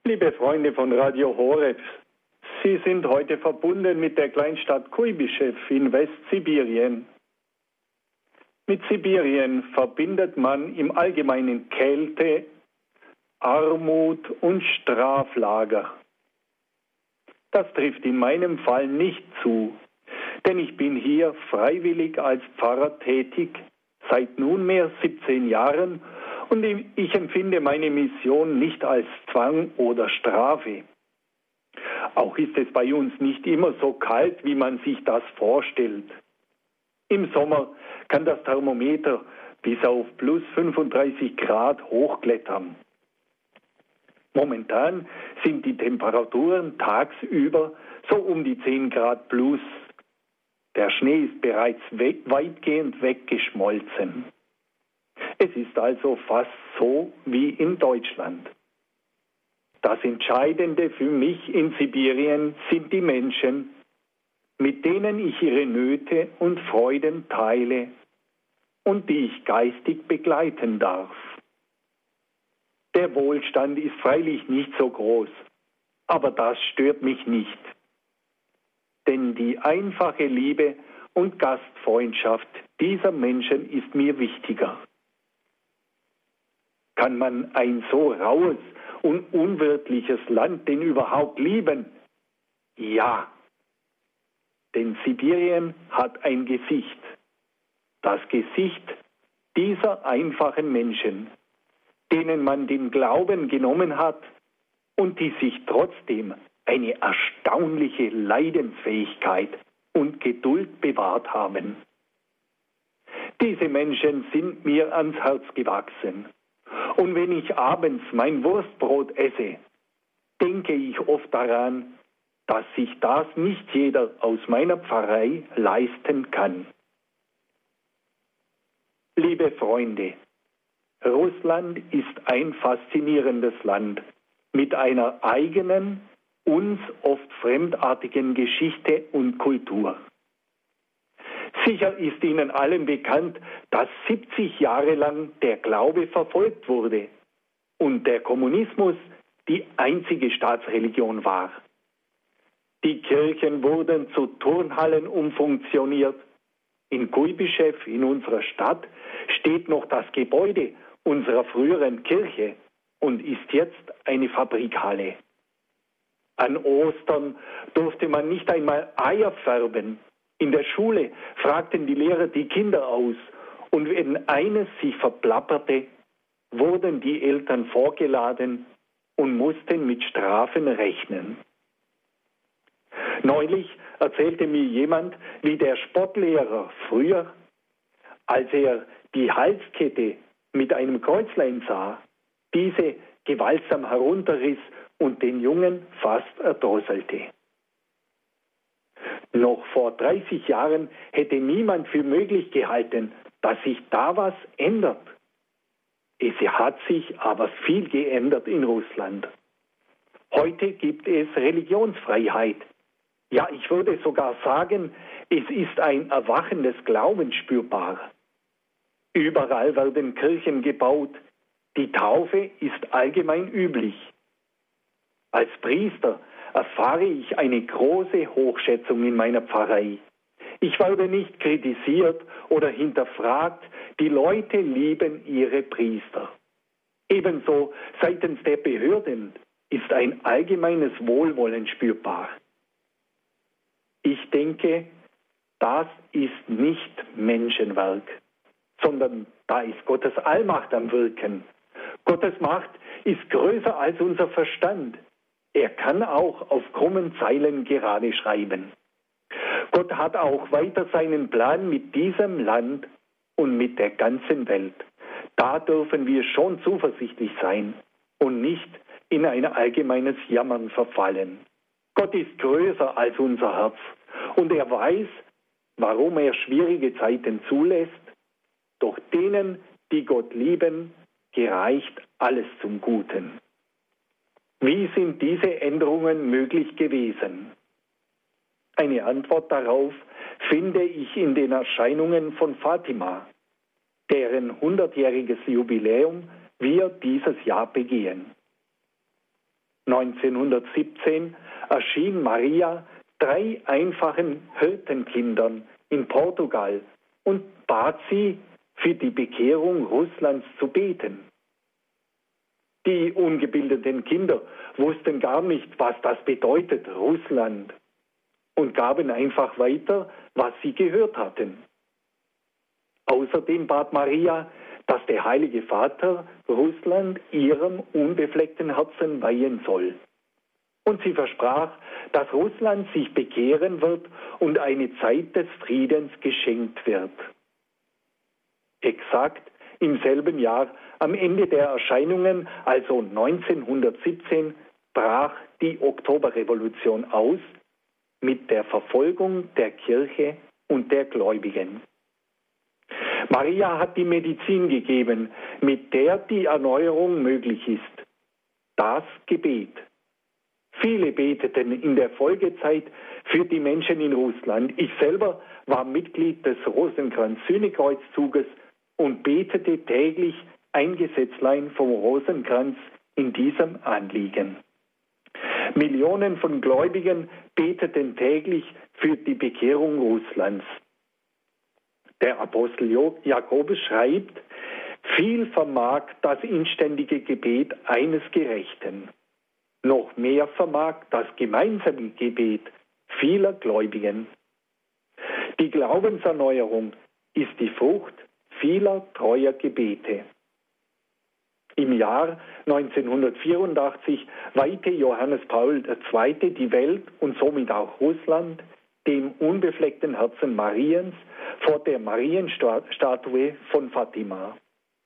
Liebe Freunde von Radio Horeb, Sie sind heute verbunden mit der Kleinstadt Kuibyschew in Westsibirien. Mit Sibirien verbindet man im Allgemeinen Kälte, Armut und Straflager. Das trifft in meinem Fall nicht zu, denn ich bin hier freiwillig als Pfarrer tätig, seit nunmehr 17 Jahren, und ich empfinde meine Mission nicht als Zwang oder Strafe. Auch ist es bei uns nicht immer so kalt, wie man sich das vorstellt. Im Sommer kann das Thermometer bis auf plus 35 Grad hochklettern. Momentan sind die Temperaturen tagsüber so um die 10 Grad plus. Der Schnee ist bereits weitgehend weggeschmolzen. Es ist also fast so wie in Deutschland. Das Entscheidende für mich in Sibirien sind die Menschen, mit denen ich ihre Nöte und Freuden teile und die ich geistig begleiten darf. Der Wohlstand ist freilich nicht so groß, aber das stört mich nicht. Denn die einfache Liebe und Gastfreundschaft dieser Menschen ist mir wichtiger. Kann man ein so raues und unwirtliches Land denn überhaupt lieben? Ja, denn Sibirien hat ein Gesicht. Das Gesicht dieser einfachen Menschen, denen man den Glauben genommen hat und die sich trotzdem eine erstaunliche Leidensfähigkeit und Geduld bewahrt haben. Diese Menschen sind mir ans Herz gewachsen. Und wenn ich abends mein Wurstbrot esse, denke ich oft daran, dass sich das nicht jeder aus meiner Pfarrei leisten kann. Liebe Freunde, Russland ist ein faszinierendes Land mit einer eigenen, uns oft fremdartigen Geschichte und Kultur. Sicher ist Ihnen allen bekannt, dass 70 Jahre lang der Glaube verfolgt wurde und der Kommunismus die einzige Staatsreligion war. Die Kirchen wurden zu Turnhallen umfunktioniert. In Kuibyschew, in unserer Stadt, steht noch das Gebäude unserer früheren Kirche und ist jetzt eine Fabrikhalle. An Ostern durfte man nicht einmal Eier färben. In der Schule fragten die Lehrer die Kinder aus und wenn eines sich verplapperte, wurden die Eltern vorgeladen und mussten mit Strafen rechnen. Neulich erzählte mir jemand, wie der Sportlehrer früher, als er die Halskette mit einem Kreuzlein sah, diese gewaltsam herunterriss und den Jungen fast erdrosselte. Noch vor 30 Jahren hätte niemand für möglich gehalten, dass sich da was ändert. Es hat sich aber viel geändert in Russland. Heute gibt es Religionsfreiheit. Ja, ich würde sogar sagen, es ist ein Erwachen des Glaubens spürbar. Überall werden Kirchen gebaut. Die Taufe ist allgemein üblich. Als Priester erfahre ich eine große Hochschätzung in meiner Pfarrei. Ich werde nicht kritisiert oder hinterfragt, die Leute lieben ihre Priester. Ebenso seitens der Behörden ist ein allgemeines Wohlwollen spürbar. Ich denke, das ist nicht Menschenwerk, sondern da ist Gottes Allmacht am Wirken. Gottes Macht ist größer als unser Verstand. Er kann auch auf krummen Zeilen gerade schreiben. Gott hat auch weiter seinen Plan mit diesem Land und mit der ganzen Welt. Da dürfen wir schon zuversichtlich sein und nicht in ein allgemeines Jammern verfallen. Gott ist größer als unser Herz und er weiß, warum er schwierige Zeiten zulässt. Doch denen, die Gott lieben, gereicht alles zum Guten. Wie sind diese Änderungen möglich gewesen? Eine Antwort darauf finde ich in den Erscheinungen von Fatima, deren 100-jähriges Jubiläum wir dieses Jahr begehen. 1917 erschien Maria 3 einfachen Hirtenkindern in Portugal und bat sie, für die Bekehrung Russlands zu beten. Die ungebildeten Kinder wussten gar nicht, was das bedeutet, Russland, und gaben einfach weiter, was sie gehört hatten. Außerdem bat Maria, dass der Heilige Vater Russland ihrem unbefleckten Herzen weihen soll. Und sie versprach, dass Russland sich bekehren wird und eine Zeit des Friedens geschenkt wird. Exakt im selben Jahr, am Ende der Erscheinungen, also 1917, brach die Oktoberrevolution aus mit der Verfolgung der Kirche und der Gläubigen. Maria hat die Medizin gegeben, mit der die Erneuerung möglich ist. Das Gebet. Viele beteten in der Folgezeit für die Menschen in Russland. Ich selber war Mitglied des Rosenkranz-Sühnekreuzzuges und betete täglich ein Gesetzlein vom Rosenkranz in diesem Anliegen. Millionen von Gläubigen beteten täglich für die Bekehrung Russlands. Der Apostel Jakobus schreibt, viel vermag das inständige Gebet eines Gerechten. Noch mehr vermag das gemeinsame Gebet vieler Gläubigen. Die Glaubenserneuerung ist die Frucht vieler treuer Gebete. Im Jahr 1984 weihte Johannes Paul II. Die Welt und somit auch Russland dem unbefleckten Herzen Mariens vor der Marienstatue von Fatima.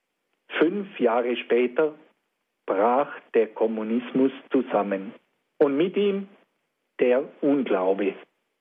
5 Jahre später brach der Kommunismus zusammen und mit ihm der Unglaube.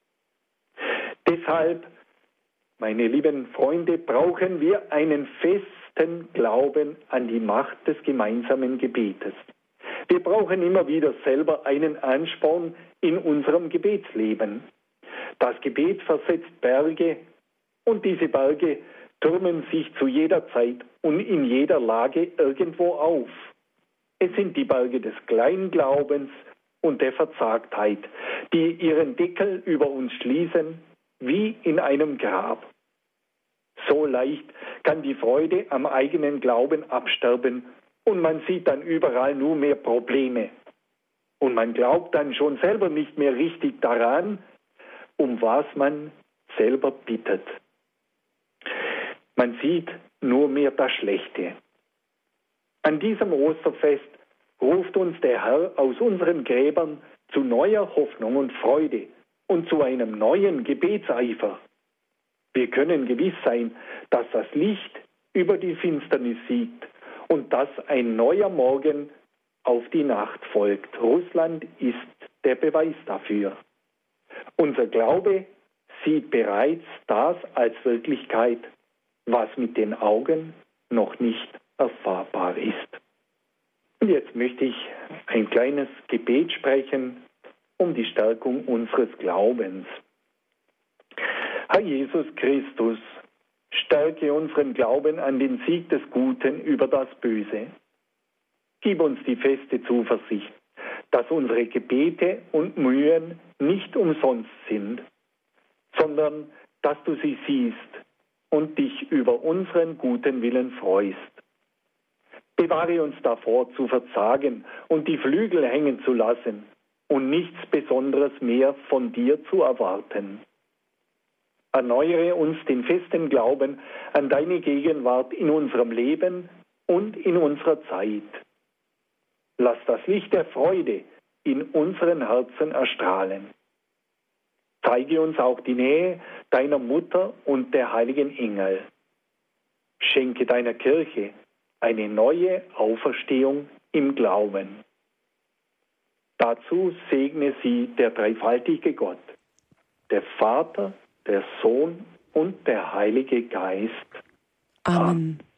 Deshalb, meine lieben Freunde, brauchen wir einen festen Glauben an die Macht des gemeinsamen Gebetes. Wir brauchen immer wieder selber einen Ansporn in unserem Gebetsleben. Das Gebet versetzt Berge und diese Berge türmen sich zu jeder Zeit und in jeder Lage irgendwo auf. Es sind die Berge des Kleinglaubens und der Verzagtheit, die ihren Deckel über uns schließen, wie in einem Grab. So leicht kann die Freude am eigenen Glauben absterben und man sieht dann überall nur mehr Probleme. Und man glaubt dann schon selber nicht mehr richtig daran, um was man selber bittet. Man sieht nur mehr das Schlechte. An diesem Osterfest ruft uns der Herr aus unseren Gräbern zu neuer Hoffnung und Freude und zu einem neuen Gebetseifer. Wir können gewiss sein, dass das Licht über die Finsternis siegt und dass ein neuer Morgen auf die Nacht folgt. Russland ist der Beweis dafür. Unser Glaube sieht bereits das als Wirklichkeit, was mit den Augen noch nicht erfahrbar ist. Und jetzt möchte ich ein kleines Gebet sprechen um die Stärkung unseres Glaubens. Herr Jesus Christus, stärke unseren Glauben an den Sieg des Guten über das Böse. Gib uns die feste Zuversicht, dass unsere Gebete und Mühen nicht umsonst sind, sondern dass du sie siehst und dich über unseren guten Willen freust. Bewahre uns davor, zu verzagen und die Flügel hängen zu lassen und nichts Besonderes mehr von dir zu erwarten. Erneuere uns den festen Glauben an deine Gegenwart in unserem Leben und in unserer Zeit. Lass das Licht der Freude in unseren Herzen erstrahlen. Zeige uns auch die Nähe deiner Mutter und der heiligen Engel. Schenke deiner Kirche eine neue Auferstehung im Glauben. Dazu segne sie der dreifaltige Gott, der Vater, der Sohn und der Heilige Geist. Amen.